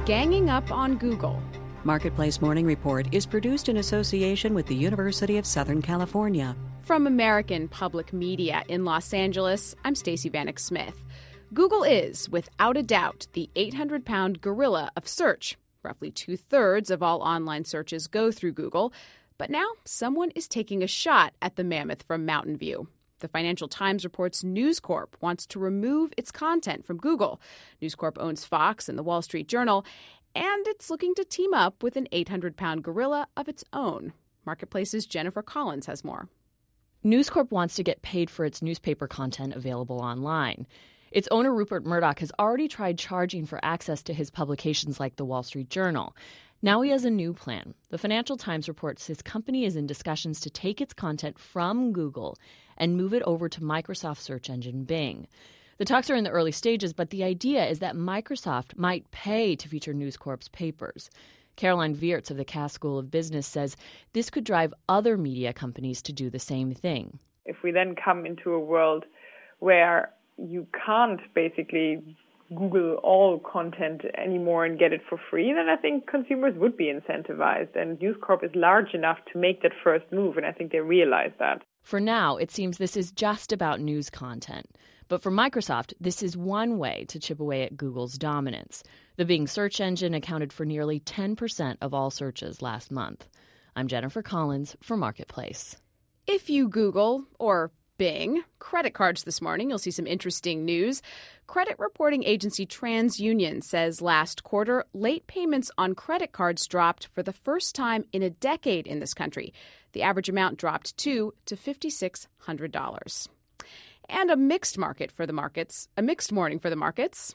ganging up on Google. Marketplace Morning Report is produced in association with the University of Southern California. From American Public Media in Los Angeles, I'm Stacey Vanek Smith. Google is, without a doubt, the 800-pound gorilla of search. Roughly 2/3 of all online searches go through Google. But now someone is taking a shot at the mammoth from Mountain View. The Financial Times reports News Corp wants to remove its content from Google. News Corp owns Fox and The Wall Street Journal, and it's looking to team up with an 800-pound gorilla of its own. Marketplace's Jennifer Collins has more. News Corp wants to get paid for its newspaper content available online. Its owner, Rupert Murdoch, has already tried charging for access to his publications like The Wall Street Journal. Now he has a new plan. The Financial Times reports his company is in discussions to take its content from Google and move it over to Microsoft's search engine Bing. The talks are in the early stages, but the idea is that Microsoft might pay to feature News Corp's papers. Caroline Viertz of the Cass School of Business says this could drive other media companies to do the same thing. If we then come into a world where you can't basically Google all content anymore and get it for free, then I think consumers would be incentivized. And News Corp is large enough to make that first move, and I think they realize that. For now, it seems this is just about news content. But for Microsoft, this is one way to chip away at Google's dominance. The Bing search engine accounted for nearly 10% of all searches last month. I'm Jennifer Collins for Marketplace. If you Google or Bing credit cards this morning, you'll see some interesting news. Credit reporting agency TransUnion says last quarter, late payments on credit cards dropped for the first time in a decade in this country. The average amount dropped to $5,600. And a mixed morning for the markets.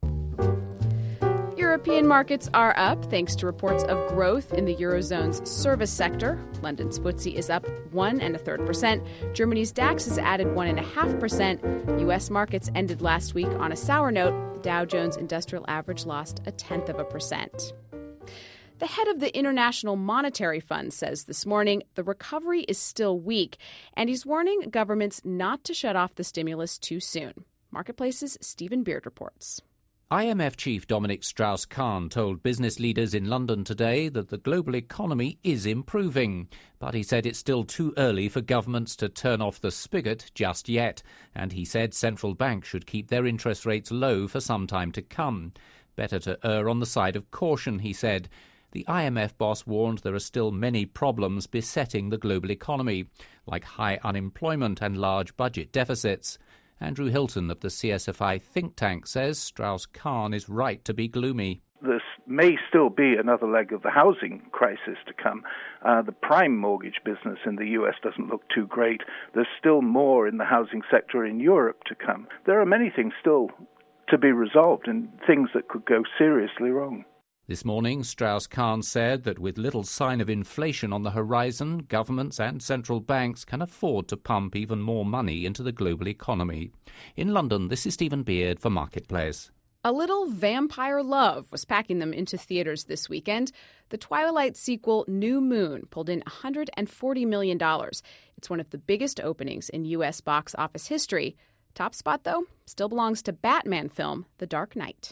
European markets are up thanks to reports of growth in the Eurozone's service sector. London's FTSE is up 1.33%. Germany's DAX has added 1.5%. U.S. markets ended last week on a sour note. The Dow Jones Industrial Average lost 0.1%. The head of the International Monetary Fund says this morning the recovery is still weak, and he's warning governments not to shut off the stimulus too soon. Marketplace's Stephen Beard reports. IMF chief Dominic Strauss-Kahn told business leaders in London today that the global economy is improving. But he said it's still too early for governments to turn off the spigot just yet. And he said central banks should keep their interest rates low for some time to come. Better to err on the side of caution, he said. The IMF boss warned there are still many problems besetting the global economy, like high unemployment and large budget deficits. Andrew Hilton of the CSFI think tank says Strauss-Kahn is right to be gloomy. This may still be another leg of the housing crisis to come. The prime mortgage business in the U.S. doesn't look too great. There's still more in the housing sector in Europe to come. There are many things still to be resolved and things that could go seriously wrong. This morning, Strauss-Kahn said that with little sign of inflation on the horizon, governments and central banks can afford to pump even more money into the global economy. In London, this is Stephen Beard for Marketplace. A little vampire love was packing them into theaters this weekend. The Twilight sequel, New Moon, pulled in $140 million. It's one of the biggest openings in U.S. box office history. Top spot, though, still belongs to Batman film The Dark Knight.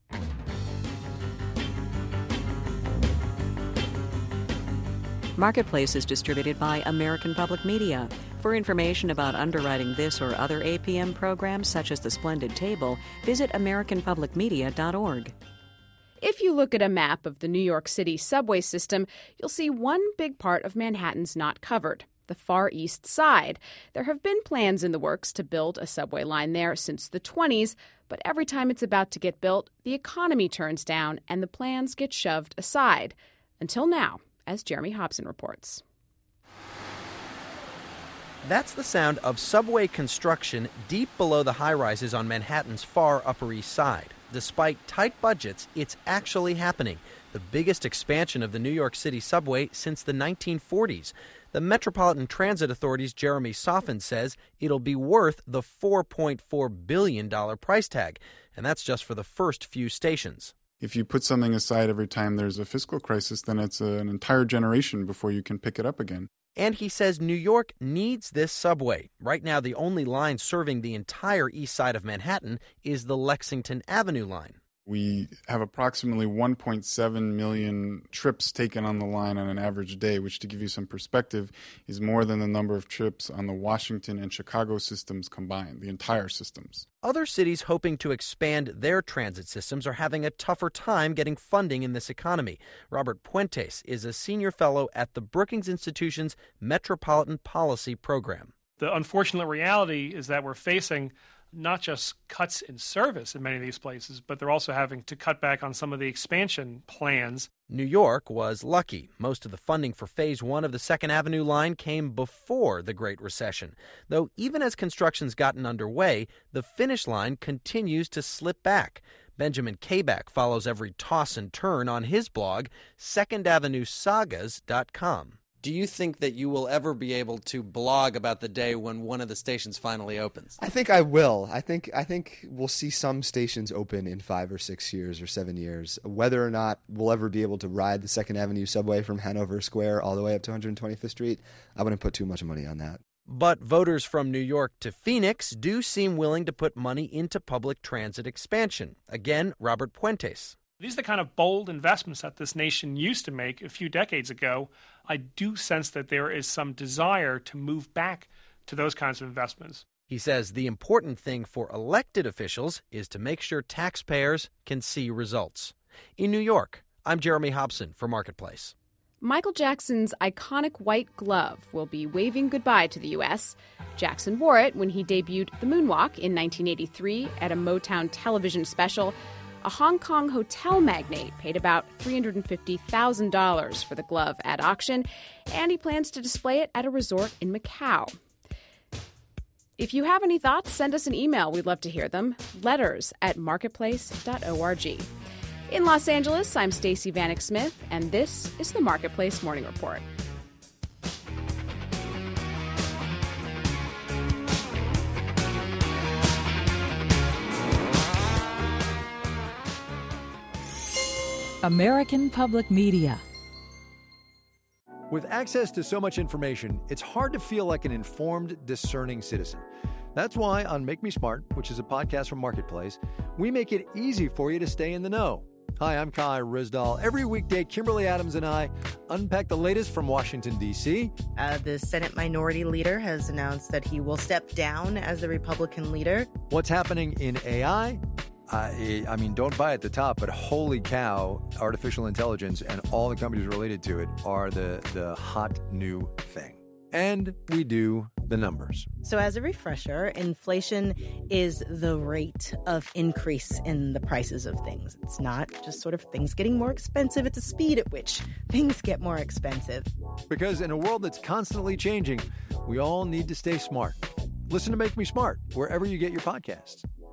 Marketplace is distributed by American Public Media. For information about underwriting this or other APM programs, such as The Splendid Table, visit americanpublicmedia.org. If you look at a map of the New York City subway system, you'll see one big part of Manhattan's not covered, the Far East Side. There have been plans in the works to build a subway line there since the 1920s, but every time it's about to get built, the economy turns down and the plans get shoved aside. Until now, as Jeremy Hobson reports. That's the sound of subway construction deep below the high-rises on Manhattan's far Upper East Side. Despite tight budgets, it's actually happening. The biggest expansion of the New York City subway since the 1940s. The Metropolitan Transit Authority's Jeremy Soffen says it'll be worth the $4.4 billion price tag, and that's just for the first few stations. If you put something aside every time there's a fiscal crisis, then it's an entire generation before you can pick it up again. And he says New York needs this subway. Right now, the only line serving the entire east side of Manhattan is the Lexington Avenue line. We have approximately 1.7 million trips taken on the line on an average day, which, to give you some perspective, is more than the number of trips on the Washington and Chicago systems combined, the entire systems. Other cities hoping to expand their transit systems are having a tougher time getting funding in this economy. Robert Puentes is a senior fellow at the Brookings Institution's Metropolitan Policy Program. The unfortunate reality is that we're facing not just cuts in service in many of these places, but they're also having to cut back on some of the expansion plans. New York was lucky. Most of the funding for Phase 1 of the 2nd Avenue line came before the Great Recession. Though even as construction's gotten underway, the finish line continues to slip back. Benjamin Kabak follows every toss and turn on his blog, secondavenuesagas.com. Do you think that you will ever be able to blog about the day when one of the stations finally opens? I think I will. I think we'll see some stations open in 5 or 6 years or 7 years. Whether or not we'll ever be able to ride the 2nd Avenue subway from Hanover Square all the way up to 125th Street, I wouldn't put too much money on that. But voters from New York to Phoenix do seem willing to put money into public transit expansion. Again, Robert Puentes. These are the kind of bold investments that this nation used to make a few decades ago. I do sense that there is some desire to move back to those kinds of investments. He says the important thing for elected officials is to make sure taxpayers can see results. In New York, I'm Jeremy Hobson for Marketplace. Michael Jackson's iconic white glove will be waving goodbye to the U.S. Jackson wore it when he debuted The Moonwalk in 1983 at a Motown television special. A Hong Kong hotel magnate paid about $350,000 for the glove at auction, and he plans to display it at a resort in Macau. If you have any thoughts, send us an email. We'd love to hear them. letters@marketplace.org. In Los Angeles, I'm Stacey Vanek Smith, and this is the Marketplace Morning Report. American Public Media. With access to so much information, it's hard to feel like an informed, discerning citizen. That's why on Make Me Smart, which is a podcast from Marketplace, we make it easy for you to stay in the know. Hi, I'm Kai Rizdal. Every weekday, Kimberly Adams and I unpack the latest from Washington, D.C. The Senate Minority Leader has announced that he will step down as the Republican leader. What's happening in AI? I mean, don't buy at the top, but holy cow, artificial intelligence and all the companies related to it are the hot new thing. And we do the numbers. So as a refresher, inflation is the rate of increase in the prices of things. It's not just sort of things getting more expensive. It's the speed at which things get more expensive. Because in a world that's constantly changing, we all need to stay smart. Listen to Make Me Smart wherever you get your podcasts.